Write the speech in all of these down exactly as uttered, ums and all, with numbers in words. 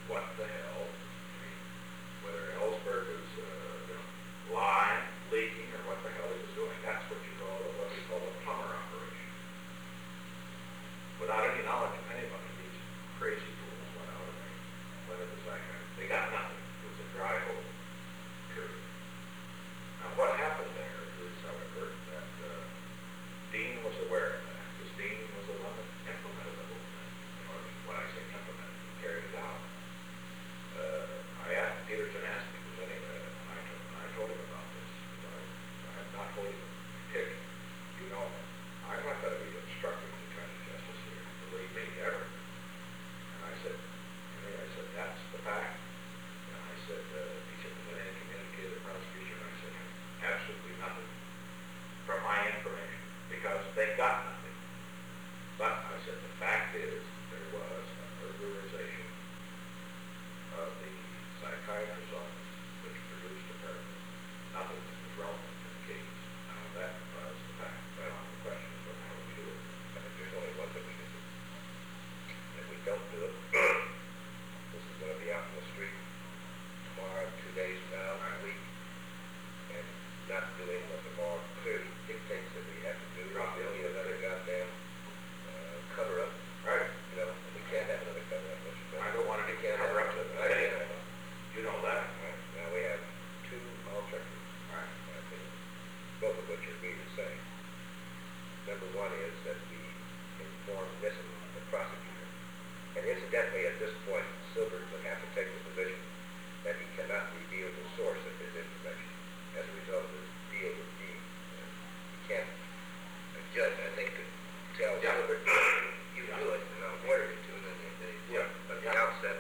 what the hell, I mean, whether Ellsberg was uh, you know, lying, leaking, or what the hell he was doing. That's what you call what we call a plumber operation. Without any knowledge of anybody, these crazy fools went out and they went into Zycon. They got nothing. It was a dry hole. Period. Now what happened there is, however, that uh, Dean was aware of that, because Dean was the one that implemented the whole thing. Or when I say implemented, he carried it out. Uh, I asked, Peterson asked me, was any, uh, and I, told, and I told him about this. I, I'm not holding him pick. You know, I'm not going to be obstructing the attorney justice here. Believe me, ever. And I said, Henry, I said, that's the fact. And I said, uh, he said, was there any communicated prosecution? I said, absolutely nothing from my information, because they got nothing. But I said, the fact is, there was a burglarization of the psychiatrist's office, which produced apparently nothing that was relevant to the case. Now that was the fact. Well, the question is, well, how do we do it? I think there's only one thing we can do. If we don't do it, this is going to be out in the street tomorrow, two days from now, or a week, and not doing what the law clearly dictates that we have to do. There'll be another goddamn uh, cover-up. Right. You know, we can't have another cover-up. I don't want to get cover-up to the day. You know that. Right. Now we have two alternatives. Right. I think, both of which are being the same. Number one is that we inform Nissen, the prosecutor. And incidentally, at this point, Silver would have to take the position that he cannot reveal the source of his information as a result of his deal with Dean. He can't. A judge, I think, could tell yeah. Silver, you yeah. do it, and I'll order you to, and then they, they do it. Yeah. But at the yeah. outset,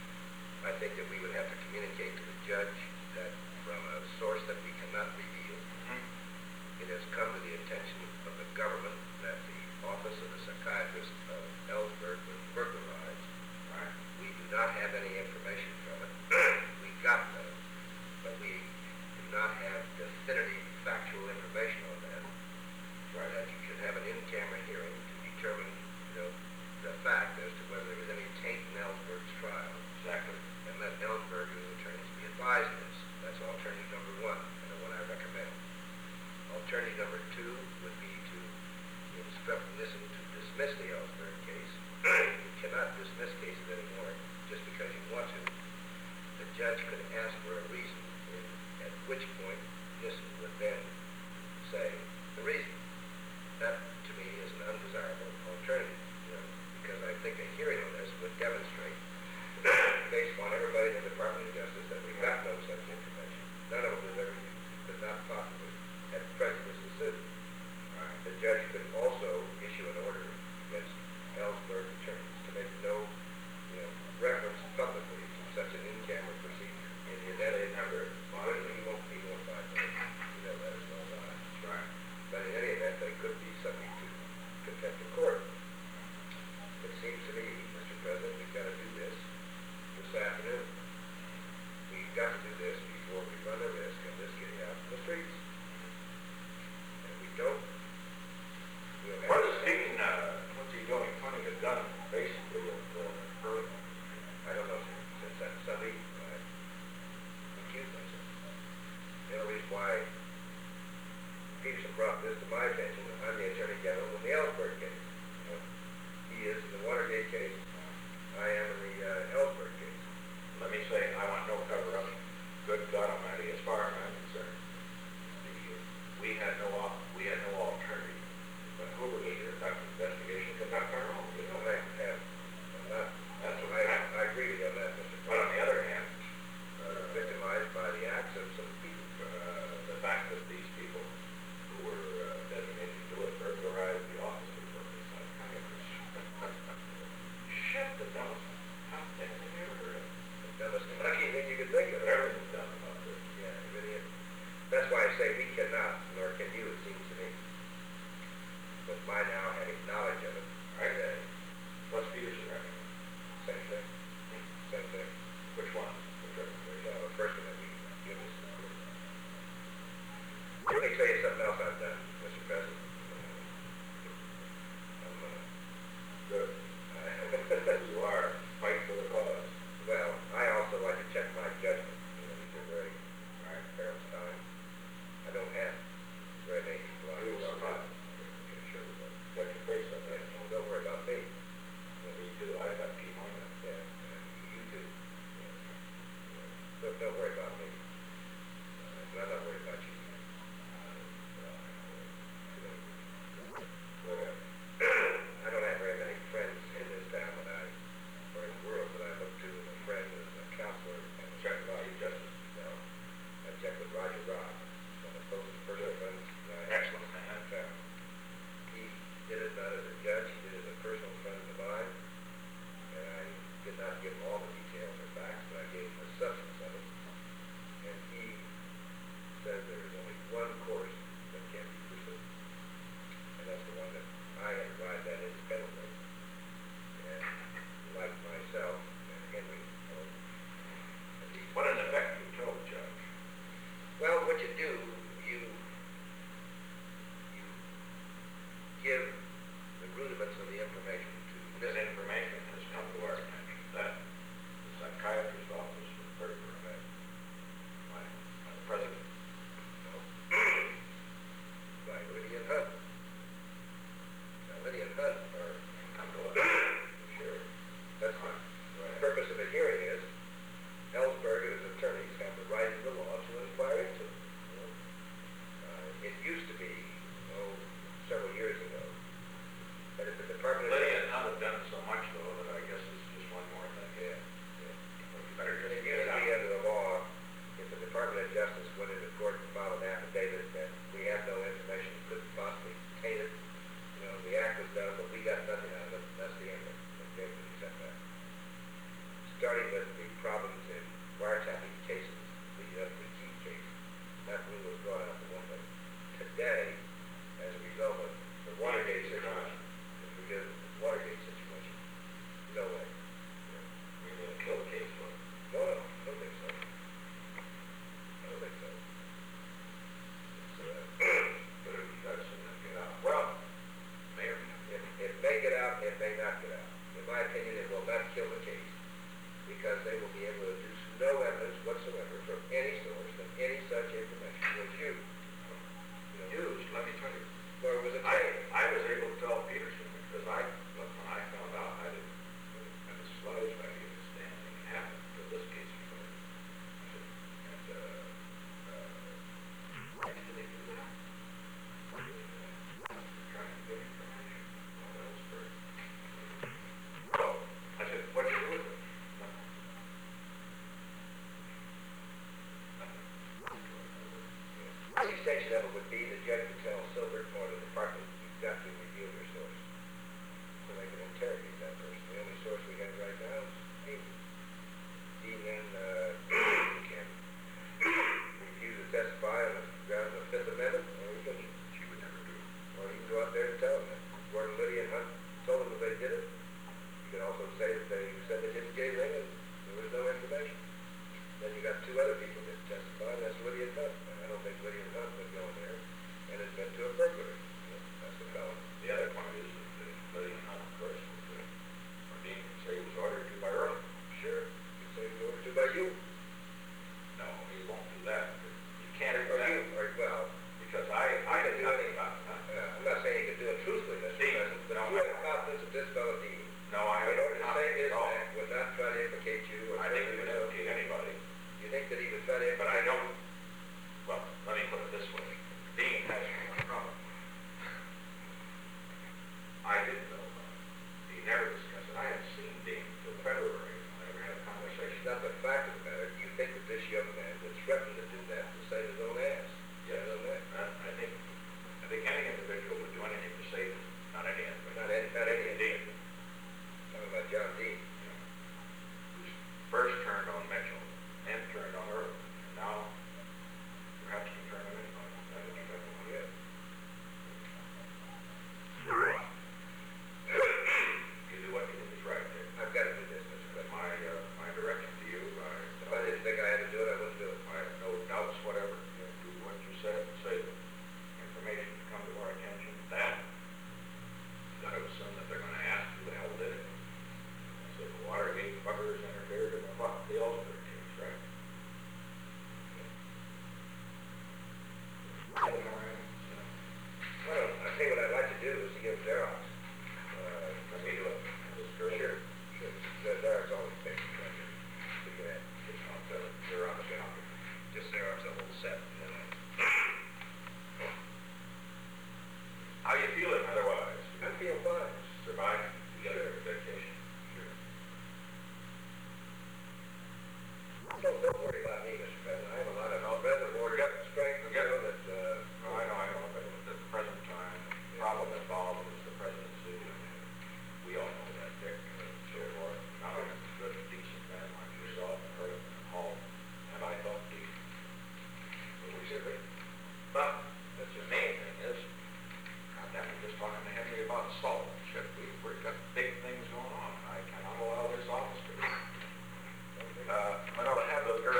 I think that we would have to communicate to the judge that from a source that we cannot reveal, mm-hmm. it has come to the attention of the government that the office of the psychiatrist of Ellsberg was burglarized. Right. We do not have any information from it. We got none, but we do not have definitive factual information on that. Right. That you should have an in-camera hearing to determine, you know, the fact as to whether there was any taint in Ellsberg's trial. Exactly. And let Ellsberg and his attorneys be advised of this. That's alternative number one, and the one I recommend. Alternative number two would be to instruct Nissen to dismiss the Ellsberg case. You cannot dismiss cases anymore just because you want to. The judge could ask for a reason, and at which point Nissen would then say the reason. That, to me, is an undesirable alternative, you know, because I think a hearing on this would demonstrate, based on everybody in the Department of Justice, that we got no such information. None of it was ever used. Could not possibly have prejudiced the suit. Right. The judge could also issue an order against Ellsberg attorneys to make no, you know, reference publicly to such an in-camera procedure. In the event they never monitored, he won't be notified. You know that as well as I. That's right. But in any event, they could be subject to contempt of court. It seems to me, Mister President, we've got to do this this afternoon. We've got to do this before we run the risk of this getting out in the streets. And if we don't, we'll have... What is Dean, uh, what's he doing? Pointing a gun, basically, at uh, Burlington. I don't know, since that Sunday, I accused myself. The only reason why Peterson brought this to my attention, I'm the Attorney General in the Ellsberg case. You know, he is in the Watergate case. I am in the uh, Ellsberg case. Let me say, I want no cover-up. Good God Almighty, as far as I'm concerned, the, we had no op we had no alternative but Hoover to conduct an investigation, conduct our own. We don't have to have. I'm not, that's what I, I agree with you on that, Mister But on the other hand, uh, victimized by the acts of some people, uh, the fact that these people who were uh, designated to do it burglarized the office before they signed contracts. Shit, the dumbest, how thing have you ever heard of? The dumbest lucky thing you could think of. Everything's dumb about this. Yeah, it really is. That's why I say we cannot, nor can you, it seems to me. But by now, having knowledge of it, right, uh, what's Peterson recommend? Same thing. Same thing. Which one? Which one? Uh, the first one that we give us. Let me tell you something else I've done, Mister President. Uh, I'm uh, good. You are. Fight for the cause. Well, Department of Justice went into court and filed an affidavit that we have no information, couldn't possibly obtain it. You know, the act was done, but we got nothing out of it. That's the end of it. Okay, we accept that. Starting with the problems in wiretapping cases, leading up to the key case, that rule was brought out for one thing. Today, as a result of the Watergate situation, if we get the Watergate situation, no way. We're going to kill the case, right? No, no, I don't think so. I don't think so. It's, uh, But if you got something to get out, well, may or may not. It, it may get out, it may not get out. In my opinion, it will not kill the case because they will be able to produce no evidence whatsoever from any source of any such information was used. You know, Used, let me tell you. or was it I, taken? I was able to tell Peterson because I, look, when I found out, I didn't, I was disclosed, I didn't understand anything happened until this case was over. I said, and, uh, uh, why did they do that? Why did they do that? Trying to get information. Well, that was great. So, I said, what'd you do with it? Nothing. Nothing. The extension of it would be the judge would tell Silver or the department, you've got to reveal your source. So they can interrogate that person. The only source we have right now is Dean. Dean then uh, can refuse to testify on the grounds of the Fifth Amendment, or he can, She would never do it. or he can go out there and tell them that Gordon Liddy and Hunt told them that they did it. You can also say that they said they didn't get anything and there was no information. Then you got two other people that testify, and that's Liddy and Hunt. And I don't think Liddy and Hunt would go in there and admit to a burglary. You know, that's the felony. The other point is that the Liddy and Hunt first was good. Or Dean can say he was ordered to by Earl. Sure, you say it was ordered to by you. No, he won't do that. You can't do Or you, that. or, well, Because I, I can did do nothing it. about it. huh? uh, I'm not saying you can do it truthfully, Mister Dean, President, but no, if you have I- confidence of this fellow Dean, No, I in order to not say his at all. act would not try to implicate you or I think he certainly would yourself. implicate anybody. You think that he would try to implicate But I you? don't, well, let me put it this way. Dean has no problem. I didn't know about it. He never discussed it. I hadn't seen Dean until February. I never had a conversation. It's not the fact of the matter. You think that this young man would threaten to do that to save his own ass? Yes, His own ass. I I think, I think any individual would do anything to save him. Not any individual. Not any, not any Dean. Talking about John Dean. Who's first turned on Mitchell, then turned on Earl, and now perhaps can turn on anybody. That would be better. Yeah. You do what you think is right there. I've got to do this, Mister But President. my, uh, my direction to you, If I, I didn't think I had to do it, I wouldn't do it. I have no doubts whatever. You know, do what you said, say the information to come to our attention, that, you gotta assume that they're gonna ask who the hell did it. So the Watergate buggers interfered in the, what, the Ellsberg case, right? Well, I think what I'd like to do is to give Xerox. Uh, Let me look. Just Sure, for sure. Sure. The Xerox always takes a pleasure. Look at that. Just not the Xerox copy. Just Xerox the whole set. How you feeling otherwise? I feel fine. Surviving? You got Sure. a vacation? Sure. Don't, don't worry about me, Mister President. I have a lot of reservoir strength, you know, that, uh, No, I know, I know, but at the present time, the problem involved is the presidency, and we all know that, Dick, and so forth. Now, I'm a good, decent man like yourself, and her and Hall, and I thought decent. But we said, but, that's the main thing is, God damn, we're just talking to Henry about salt, shit, we, we've got big things going on, I cannot allow this office to be. Uh, but I'll have those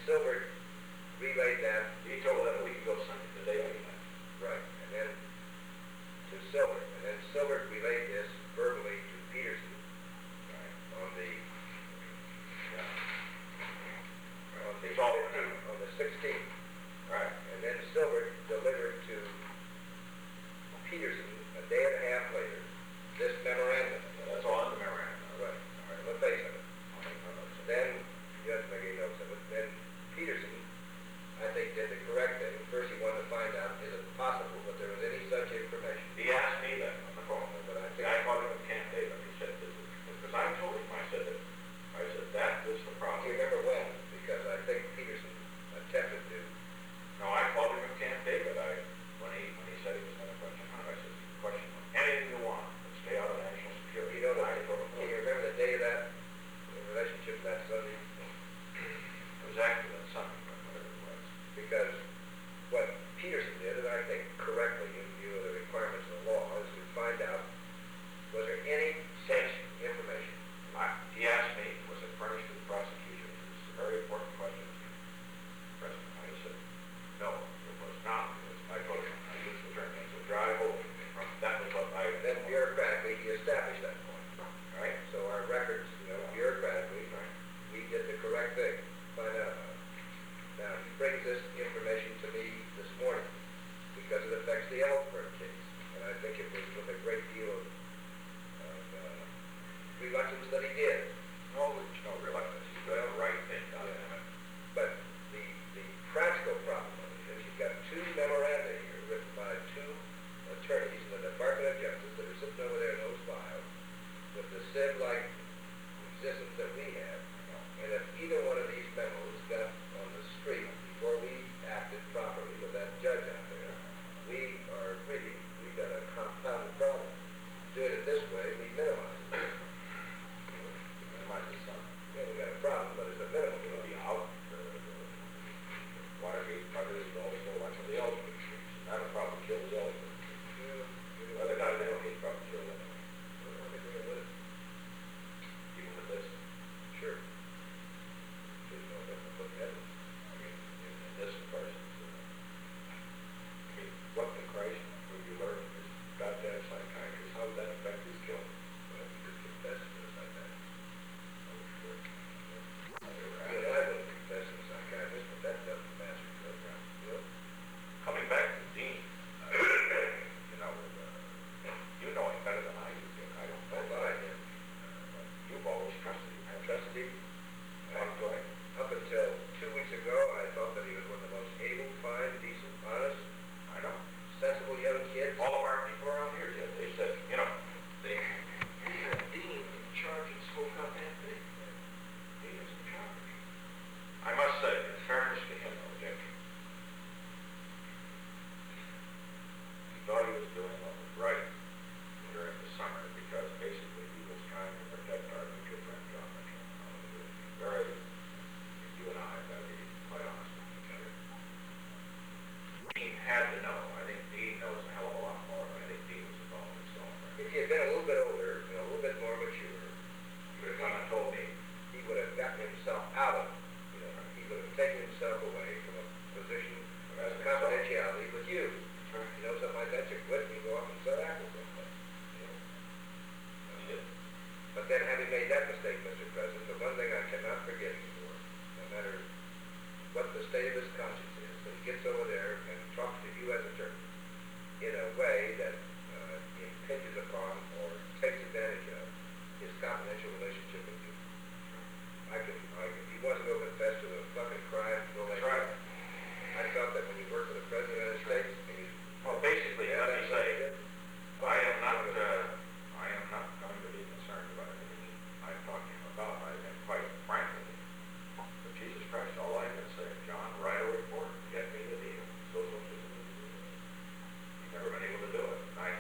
Silbert relayed that. He told them we could go Sunday, the day we met. Right, and then to Silbert, and then Silbert relayed this verbally to Peterson Right. on the Yeah. on the It's all fifteenth, on the sixteenth, Right. and then Silbert delivered to Peterson a day and a half later this memorandum. That's all in the memorandum. Right, all right, let's face it. I'll make my notes. Then, you have to make any notes of it, then Peterson, I think, did the correct thing. First he wanted to find out, is it possible that there was any such information? He asked me that on the phone, But I but think- I called him at Camp David. He said, this is, because I told him, I said that, I said, that is the Do problem. you remember when? Because I think Peterson attempted to, No, I called him at Camp David. I, when he, when he said he was going to question Hunter, I said, you can question anything you want, but stay out of national security. you know, I that, told him, can you remember the day of that relationship that Sunday? it was after that Sunday, but whatever it was. Because what Peterson did, and I think correctly in view of the requirements of the law, is to find out, was there any such information? I, he asked me, was it furnished to the prosecution? It's a very important question, Mister President. I said, no, it was not. It was, I told him, I used the term, it's a dry hole. From, that was what I. Then bureaucratically, he established that point. Right? So our records, you know, bureaucratically, we did the correct thing, find out about it. Now, he brings this information to me this morning because it affects the Ellsberg case. And I think it was with a great deal of, of uh, reluctance that he did. No, there's no reluctance. He's doing the right thing, God Yeah. damn it. But the, the practical problem of it is you've got two memoranda here written by two attorneys in the Department of Justice that are sitting over there in those files with the SIV-like existence that we have. And if either one of these memos got on the street before we acted properly with that judge out there, we are really, we've got a compounded problem. Doing it this way, we minimize it. Minimize the sun. Yeah, we got a problem, but it's a minimum. It'll be out. uh, Watergate, Watergate, all the like of the Ellsworth streets. That would probably kill the Ellsworth. Well, they got it, it'll probably kill them. Even with this. Sure. Should know that to put that in. I mean, in, in this person, uh, I mean, what in Christ would you learn from this goddamn psychiatrist? How would that affect his killing? Well, he could confess to us like that. Oh, sure. I mean, I wouldn't confess to a psychiatrist, but that doesn't matter. You know? Coming back to Dean, uh, you know, uh, you know him better than I do, Dick. I don't know That's that what I I did. did. Uh, you've always trusted him. I trusted him. I'm going. Up until two weeks ago, I thought that he was one of the most able, fine, decent, honest, I know. sensible young kids. All of our people around here did. They said, you know, they, we had Dean in charge and spoke up that big. Dean is in charge. I must say, in fairness to him, though, Dick, he thought he was doing what was right during the summer because basically he was trying to protect our mutual friend, John Mitchell. Uh, Very, you and I have got to be quite honest with each other. Dean had to know. I think Dean knows a hell of a lot more, but I think Dean was involved in his own. If he had been a little bit older, and a little bit more mature, He would have come and told me, he would have gotten himself out of, you know, he would have taken himself away from a position of confidentiality with you. You know, something like that, you quit and you go off and sell apples someplace. You know? he did. But then having made that mistake, Mister President, the one thing I cannot forget anymore, no matter what the state of his conscience is, that he gets over there and talks to you as attorney in a way that uh, impinges upon or takes advantage of his confidential relationship with you. I could, I could, he wants to go confess to a fucking crime, go like That's right. I felt that when you work for the President of the United States, and you... Well, basically, Yeah, let me that's what he say, did. I am not, uh, I am not going to be concerned about anything I'm talking about. I think, quite frankly, but Jesus Christ, all I can say, John, write a report, get me the deal. So, so, so, so, so. You've never been able to do it. I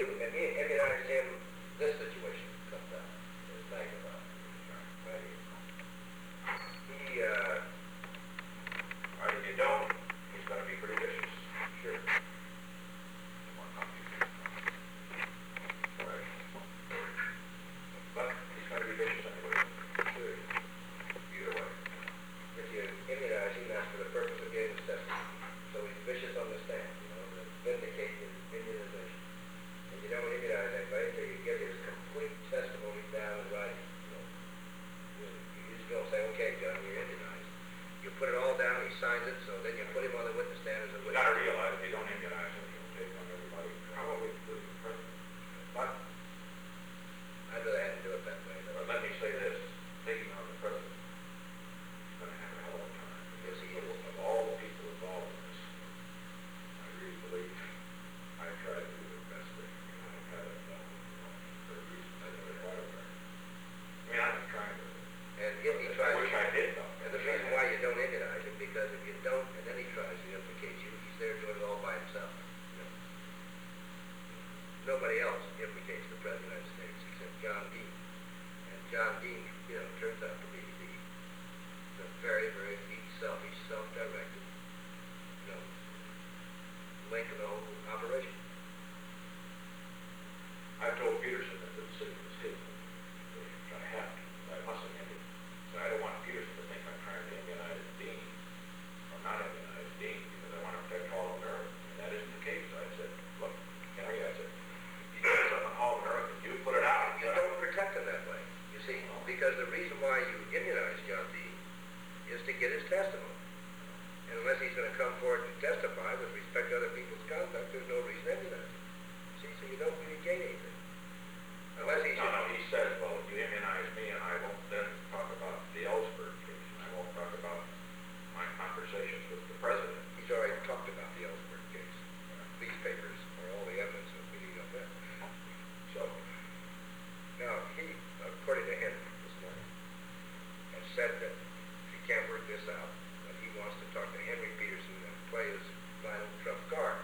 And me, immunized him, this situation comes up, this thing about, right here. He, uh, Or if you don't, he's gonna be pretty vicious. sure, Right. But he's gonna be vicious anyway. sure. Either way. If you immunize him, that's for the purpose of getting his testimony. So he's vicious on the stand, you know, to vindicate his immunization. And you don't immunize anybody until you get his complete testimony down in writing, you know. You you just don't say, okay, John, you're immunized. You put it all down, he signs it, so then you put him on the witness stand as a You witness. gotta realize if you don't immunize him, he'll take on everybody, probably including the president. But, I'd rather have him do it that way. but let me say this, taking on the president, he's gonna have a hell of a time. Yes, he is. Of all the people involved in this, I really believe, I tried to do the best thing, you know, I had it done, you know, for a reason, I never thought of it. I mean, I'm trying to, And if he I tries, wish I did though. and the reason why you don't immunize him, because if you don't, and then he tries to implicate you, he's there doing it all by himself. You know. Nobody else implicates the President of the United States except John Dean. And John Dean, you know, turns out to be the, the very, very weak, selfish, self-directed, you know, link of the whole operation. I told Peterson that the city was his, which I have to, I mustn't end it. So I don't want Peterson to think I'm trying to immunize Dean, or not immunize Dean, because I want to protect all Americans. And that isn't the case. I said, look, Henry, I said, you guys are all Americans, you put it out. You don't protect him that way, you see, because the reason why you immunize John Dean is to get his testimony. And unless he's going to come forward and testify with respect to other people's conduct, there's no reason to immunize him. See, so you don't really gain anything. Unless he's... No, no, he says, well, if you immunize me, and I won't then talk about the Ellsberg case, and I won't talk about my conversations with the president. He's already talked about the Ellsberg case. These papers are all the evidence that we need of that. So, now, he, according to him this morning, has said that if he can't work this out, that he wants to talk to Henry Peterson and play his final trump card.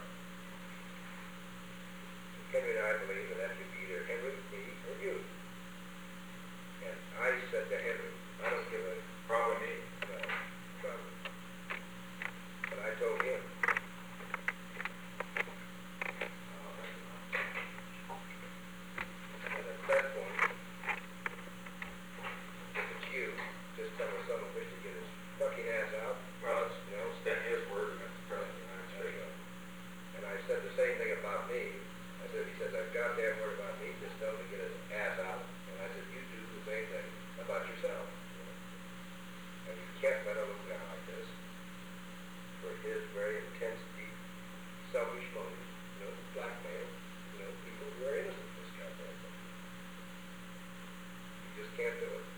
Henry and I believe that that should be either Henry, me, or you. And I said to Henry, I don't give a Probably me. well, probably. But I told him, and at that point, if it's you, just tell us someone wishes to get his fucking ass out. Well, it's, You know, it's then his word against the president of the United there you States. go. And I said the same thing about me. I said, he says, I've goddamn word about me, just tell him to get his ass out. And I said, you do the same thing about yourself. You know? And you can't let a little guy like this, for his very intense, deep, selfish motives, you know, blackmail, you know, people who are innocent in this goddamn thing. You just can't do it.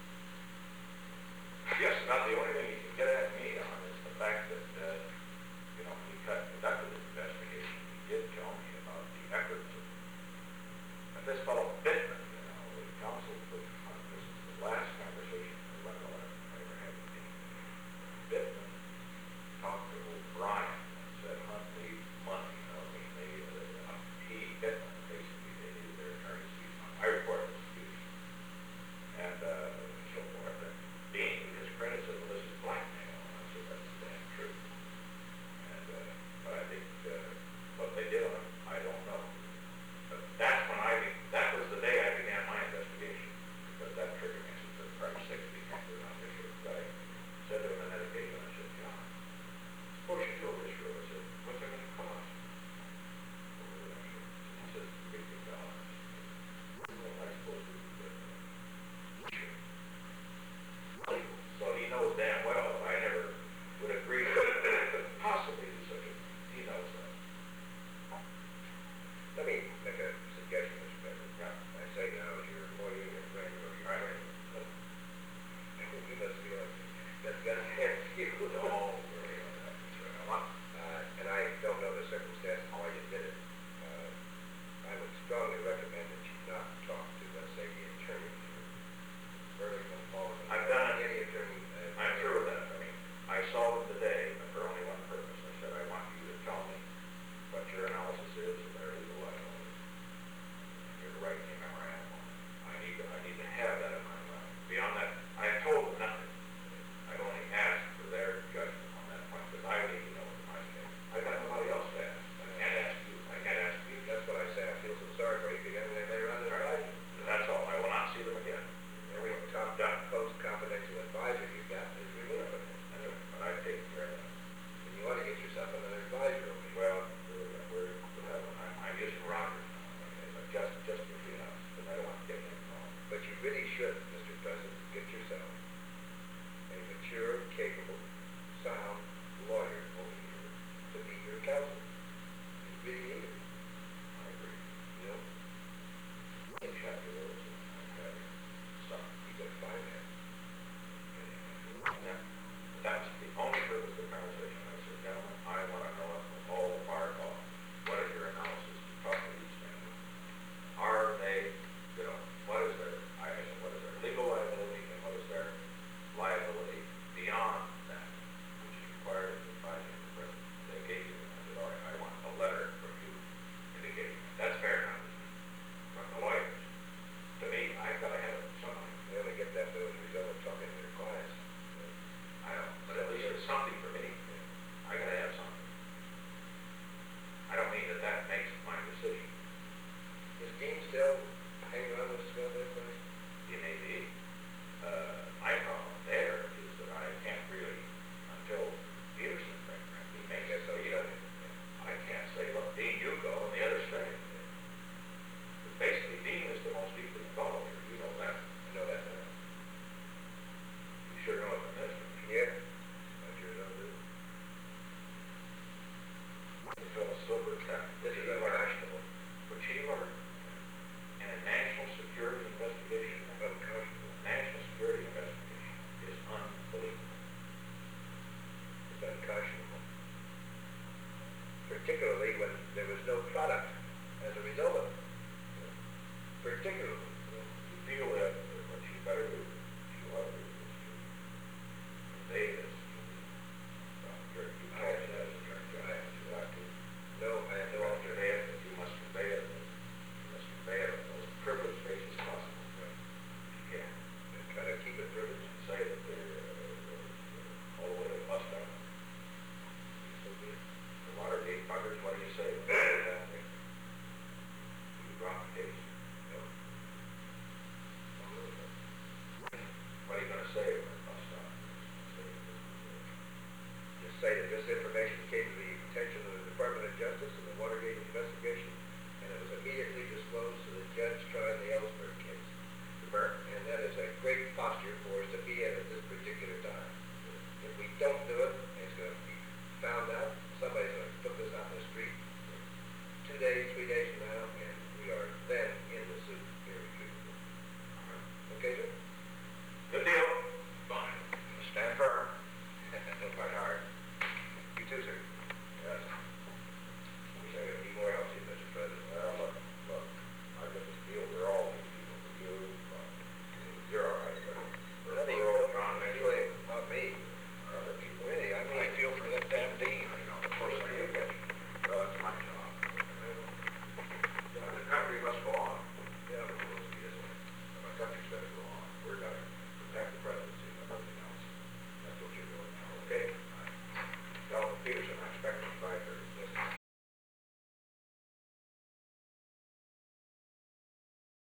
Yes, not the only thing he can get at me on is the fact that, uh, you know, he cut- conducted this investigation. He did tell me about the efforts of, of this fellow Bittman, you know, the council put on this is the last conversation I recollect I ever had with him. Bittman talked to O'Brien and said, Hunt needs money, you know, I mean, they, uh, he, Bittman, basically, they needed their attorney's fees. I reported this to you. And, uh, so forth. And Dean, his credit said, well, this is blackmail. And I said, that's damn true. And, uh, but I think, uh, what they did on him, I don't know. But that's when I, that was the day should,